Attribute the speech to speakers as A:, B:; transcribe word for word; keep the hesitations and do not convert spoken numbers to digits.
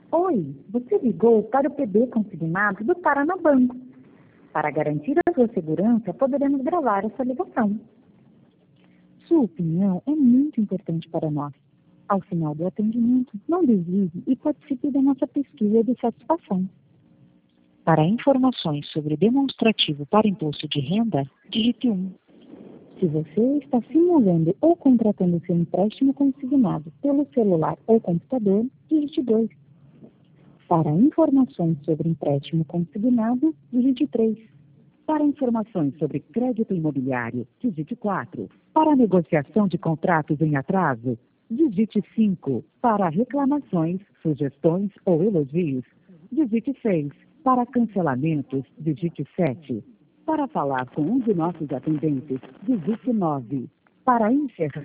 A: Oi, você ligou para o P B consignado do Paranabanco. Para garantir a sua segurança, poderemos gravar essa ligação. Sua opinião é muito importante para nós. Ao final do atendimento, não desligue e participe da nossa pesquisa de satisfação. Para informações sobre demonstrativo para imposto de renda, digite um. Se você está simulando ou contratando seu empréstimo consignado pelo celular ou computador, digite dois. Para informações sobre empréstimo consignado, digite três. Para informações sobre crédito imobiliário, digite quatro. Para negociação de contratos em atraso, digite cinco. Para reclamações, sugestões ou elogios, digite seis. Para cancelamentos, digite sete. Para falar com um de nossos atendentes, digite nove. Para encerrar...